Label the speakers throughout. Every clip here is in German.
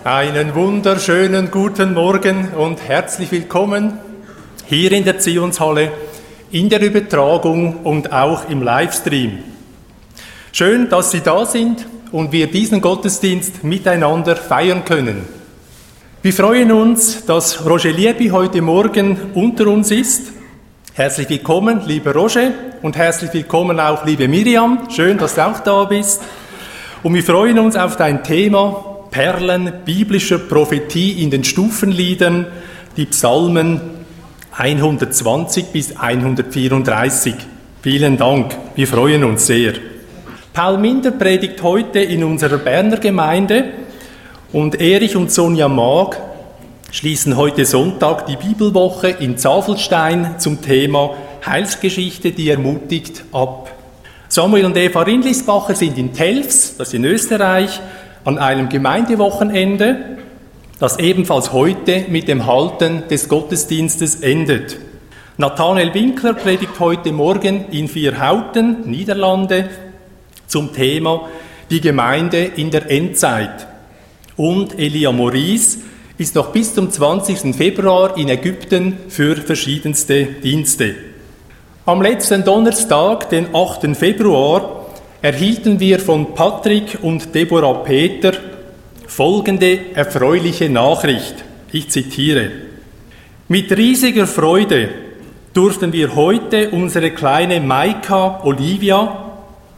Speaker 1: Einen wunderschönen guten Morgen und herzlich willkommen hier in der Zionshalle, in der Übertragung und auch im Livestream. Schön, dass Sie da sind und wir diesen Gottesdienst miteinander feiern können. Wir freuen uns, dass Roger Liebi heute Morgen unter uns ist. Herzlich willkommen, lieber Roger, und herzlich willkommen auch, liebe Miriam. Schön, dass du auch da bist. Und wir freuen uns auf dein Thema Perlen biblischer Prophetie in den Stufenliedern, die Psalmen 120 bis 134. Vielen Dank, wir freuen uns sehr. Paul Minder predigt heute in unserer Berner Gemeinde und Erich und Sonja Maag schließen heute Sonntag die Bibelwoche in Zafelstein zum Thema Heilsgeschichte, die ermutigt, ab. Samuel und Eva Rindlisbacher sind in Telfs, das ist in Österreich, an einem Gemeindewochenende, das ebenfalls heute mit dem Halten des Gottesdienstes endet. Nathanael Winkler predigt heute Morgen in Vierhouten, Niederlande, zum Thema die Gemeinde in der Endzeit. Und Elia Maurice ist noch bis zum 20. Februar in Ägypten für verschiedenste Dienste. Am letzten Donnerstag, den 8. Februar, erhielten wir von Patrick und Deborah Peter folgende erfreuliche Nachricht. Ich zitiere: Mit riesiger Freude durften wir heute unsere kleine Maika Olivia,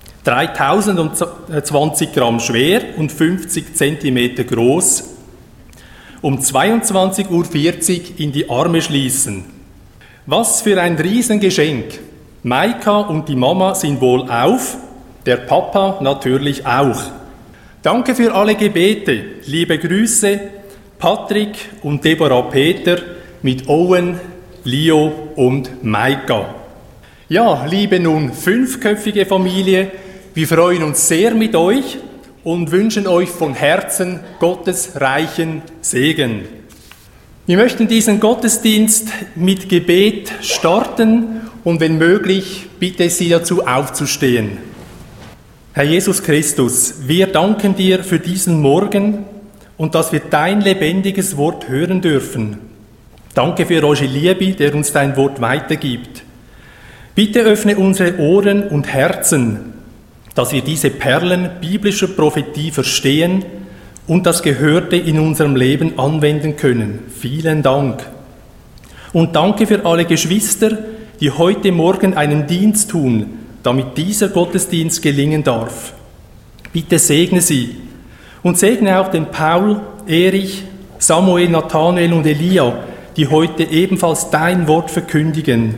Speaker 1: 3020 Gramm schwer und 50 Zentimeter groß, um 22:40 Uhr in die Arme schließen. Was für ein Riesengeschenk! Maika und die Mama sind wohl auf, der Papa natürlich auch. Danke für alle Gebete. Liebe Grüße, Patrick und Deborah Peter mit Owen, Leo und Maika. Ja, liebe nun 5-köpfige Familie, wir freuen uns sehr mit euch und wünschen euch von Herzen Gottes reichen Segen. Wir möchten diesen Gottesdienst mit Gebet starten und wenn möglich, bitte Sie dazu aufzustehen. Herr Jesus Christus, wir danken dir für diesen Morgen und dass wir dein lebendiges Wort hören dürfen. Danke für Roger Liebi, der uns dein Wort weitergibt. Bitte öffne unsere Ohren und Herzen, dass wir diese Perlen biblischer Prophetie verstehen und das Gehörte in unserem Leben anwenden können. Vielen Dank. Und danke für alle Geschwister, die heute Morgen einen Dienst tun, damit dieser Gottesdienst gelingen darf. Bitte segne sie und segne auch den Paul, Erich, Samuel, Nathanael und Elia, die heute ebenfalls dein Wort verkündigen.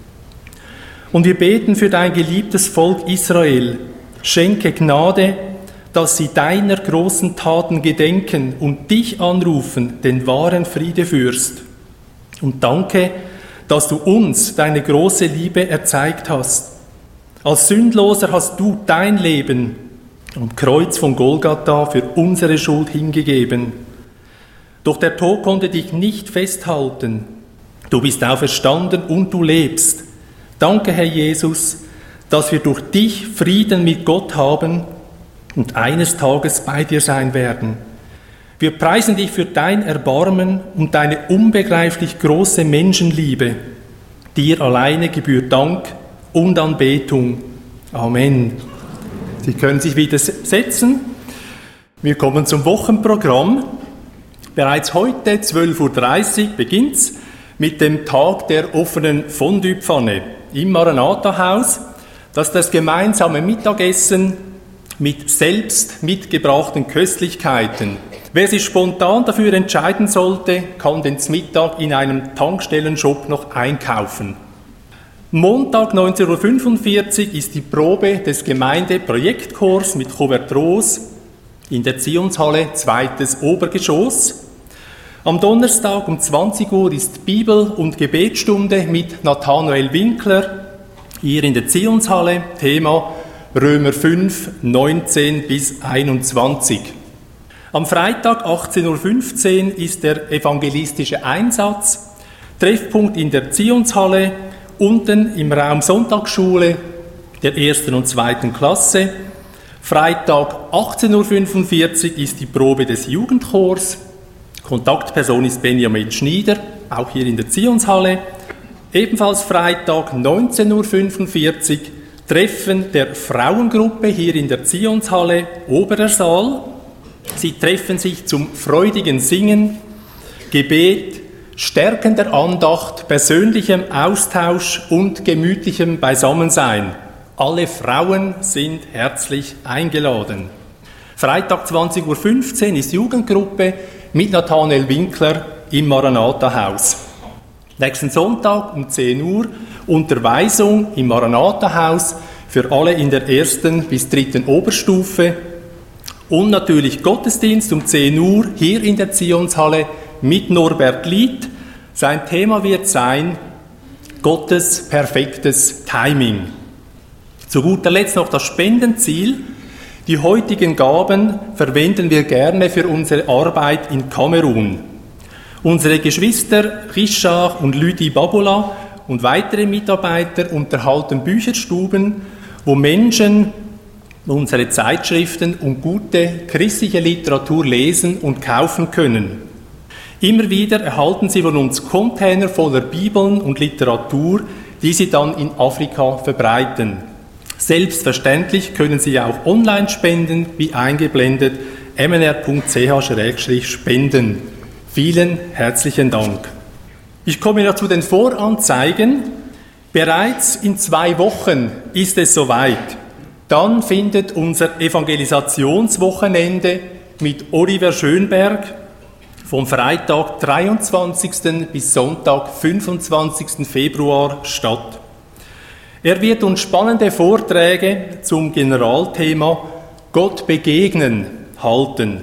Speaker 1: Und wir beten für dein geliebtes Volk Israel. Schenke Gnade, dass sie deiner großen Taten gedenken und dich anrufen, den wahren Friedefürst. Und danke, dass du uns deine große Liebe erzeigt hast. Als Sündloser hast du dein Leben am Kreuz von Golgatha für unsere Schuld hingegeben. Doch der Tod konnte dich nicht festhalten. Du bist auferstanden und du lebst. Danke, Herr Jesus, dass wir durch dich Frieden mit Gott haben und eines Tages bei dir sein werden. Wir preisen dich für dein Erbarmen und deine unbegreiflich große Menschenliebe. Dir alleine gebührt Dank und Anbetung. Amen. Sie können sich wieder setzen. Wir kommen zum Wochenprogramm. Bereits heute, 12:30 Uhr, beginnt es mit dem Tag der offenen Fondue-Pfanne im Maranatha-Haus. Das ist das gemeinsame Mittagessen mit selbst mitgebrachten Köstlichkeiten. Wer sich spontan dafür entscheiden sollte, kann den Mittag in einem Tankstellenshop noch einkaufen. Montag 19:45 Uhr ist die Probe des Gemeindeprojektchors mit Couvertros in der Zionshalle, 2. Obergeschoss. Am Donnerstag um 20 Uhr ist Bibel- und Gebetsstunde mit Nathanael Winkler hier in der Zionshalle. Thema Römer 5, 19 bis 21. Am Freitag 18:15 Uhr ist der evangelistische Einsatz. Treffpunkt in der Zionshalle, unten im Raum Sonntagsschule der 1. und 2. Klasse. Freitag 18.45 Uhr ist die Probe des Jugendchors. Kontaktperson ist Benjamin Schneider, auch hier in der Zionshalle. Ebenfalls Freitag 19.45 Uhr Treffen der Frauengruppe hier in der Zionshalle, Oberer Saal. Sie treffen sich zum freudigen Singen, Gebet, stärkender Andacht, persönlichem Austausch und gemütlichem Beisammensein. Alle Frauen sind herzlich eingeladen. Freitag 20.15 Uhr ist Jugendgruppe mit Nathanael Winkler im Maranatha-Haus. Nächsten Sonntag um 10 Uhr Unterweisung im Maranatha-Haus für alle in der 1. bis 3. Oberstufe und natürlich Gottesdienst um 10 Uhr hier in der Zionshalle mit Norbert Lied. Sein Thema wird sein Gottes perfektes Timing. Zu guter Letzt noch das Spendenziel. Die heutigen Gaben verwenden wir gerne für unsere Arbeit in Kamerun. Unsere Geschwister Richard und Lydie Babola und weitere Mitarbeiter unterhalten Bücherstuben, wo Menschen unsere Zeitschriften und gute christliche Literatur lesen und kaufen können. Immer wieder erhalten sie von uns Container voller Bibeln und Literatur, die sie dann in Afrika verbreiten. Selbstverständlich können Sie auch online spenden, wie eingeblendet, mnr.ch/spenden. Vielen herzlichen Dank. Ich komme noch zu den Voranzeigen. Bereits in 2 Wochen ist es soweit. Dann findet unser Evangelisationswochenende mit Oliver Schönberg vom Freitag 23. bis Sonntag 25. Februar statt. Er wird uns spannende Vorträge zum Generalthema Gott begegnen halten.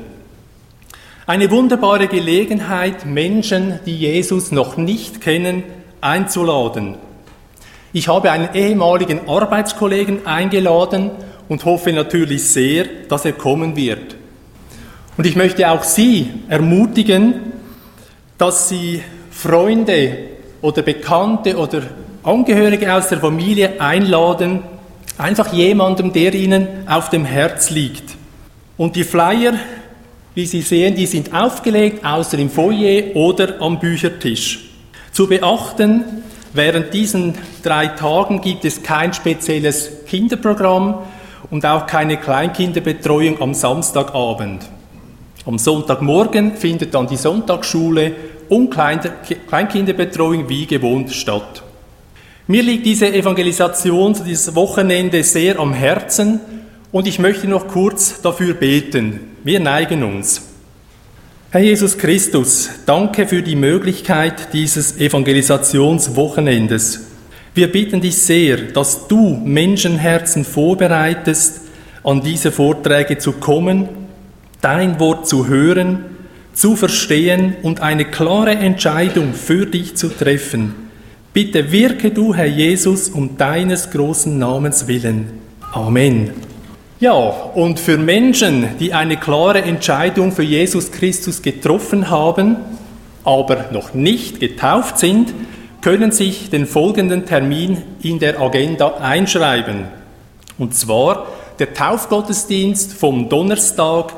Speaker 1: Eine wunderbare Gelegenheit, Menschen, die Jesus noch nicht kennen, einzuladen. Ich habe einen ehemaligen Arbeitskollegen eingeladen und hoffe natürlich sehr, dass er kommen wird. Und ich möchte auch Sie ermutigen, dass Sie Freunde oder Bekannte oder Angehörige aus der Familie einladen, einfach jemandem, der Ihnen auf dem Herz liegt. Und die Flyer, wie Sie sehen, die sind aufgelegt, außer im Foyer oder am Büchertisch. Zu beachten, während diesen 3 Tagen gibt es kein spezielles Kinderprogramm und auch keine Kleinkinderbetreuung am Samstagabend. Am Sonntagmorgen findet dann die Sonntagsschule und Kleinkinderbetreuung wie gewohnt statt. Mir liegt diese Evangelisation, dieses Wochenende sehr am Herzen und ich möchte noch kurz dafür beten. Wir neigen uns. Herr Jesus Christus, danke für die Möglichkeit dieses Evangelisationswochenendes. Wir bitten dich sehr, dass du Menschenherzen vorbereitest, an diese Vorträge zu kommen, dein Wort zu hören, zu verstehen und eine klare Entscheidung für dich zu treffen. Bitte wirke du, Herr Jesus, um deines großen Namens willen. Amen. Ja, und für Menschen, die eine klare Entscheidung für Jesus Christus getroffen haben, aber noch nicht getauft sind, können sich den folgenden Termin in der Agenda einschreiben. Und zwar der Taufgottesdienst vom Donnerstag,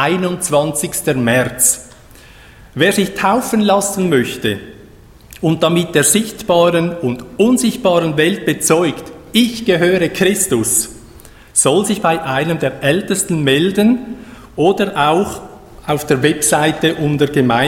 Speaker 1: 21. März. Wer sich taufen lassen möchte und damit der sichtbaren und unsichtbaren Welt bezeugt, ich gehöre Christus, soll sich bei einem der Ältesten melden oder auch auf der Webseite unter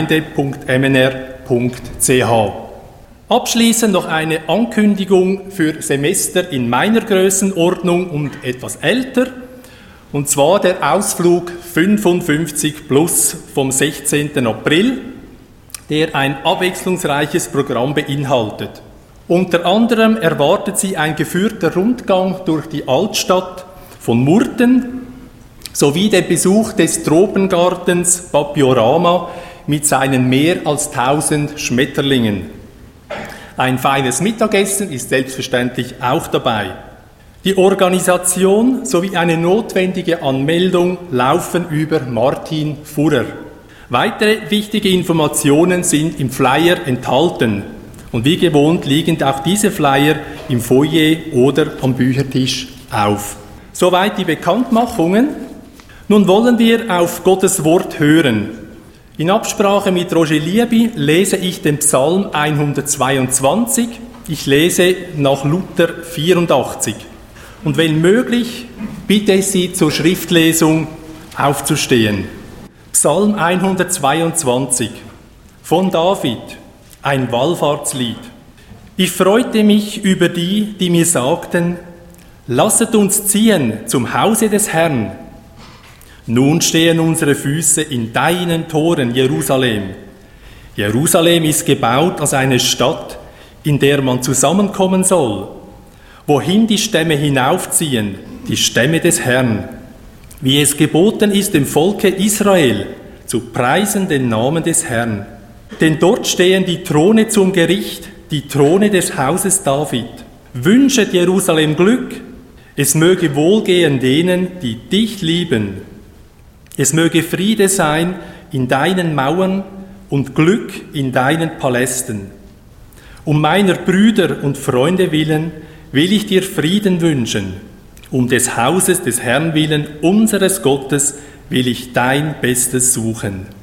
Speaker 1: gemeinde.mnr.ch. Abschließend noch eine Ankündigung für Semester in meiner Größenordnung und etwas älter, und zwar der Ausflug 55 plus vom 16. April, der ein abwechslungsreiches Programm beinhaltet. Unter anderem erwartet Sie ein geführter Rundgang durch die Altstadt von Murten sowie der Besuch des Tropengartens Papiorama mit seinen mehr als 1000 Schmetterlingen. Ein feines Mittagessen ist selbstverständlich auch dabei. Die Organisation sowie eine notwendige Anmeldung laufen über Martin Furrer. Weitere wichtige Informationen sind im Flyer enthalten. Und wie gewohnt liegen auch diese Flyer im Foyer oder am Büchertisch auf. Soweit die Bekanntmachungen. Nun wollen wir auf Gottes Wort hören. In Absprache mit Roger Liebi lese ich den Psalm 122. Ich lese nach Luther 84. Und wenn möglich, bitte ich Sie zur Schriftlesung aufzustehen. Psalm 122 von David, ein Wallfahrtslied. Ich freute mich über die, die mir sagten, lasset uns ziehen zum Hause des Herrn. Nun stehen unsere Füße in deinen Toren, Jerusalem. Jerusalem ist gebaut als eine Stadt, in der man zusammenkommen soll, wohin die Stämme hinaufziehen, die Stämme des Herrn. Wie es geboten ist dem Volke Israel, zu preisen den Namen des Herrn. Denn dort stehen die Throne zum Gericht, die Throne des Hauses David. Wünschet Jerusalem Glück, es möge wohlgehen denen, die dich lieben. Es möge Friede sein in deinen Mauern und Glück in deinen Palästen. Um meiner Brüder und Freunde willen will ich dir Frieden wünschen. Um des Hauses des Herrn willen, unseres Gottes, will ich dein Bestes suchen.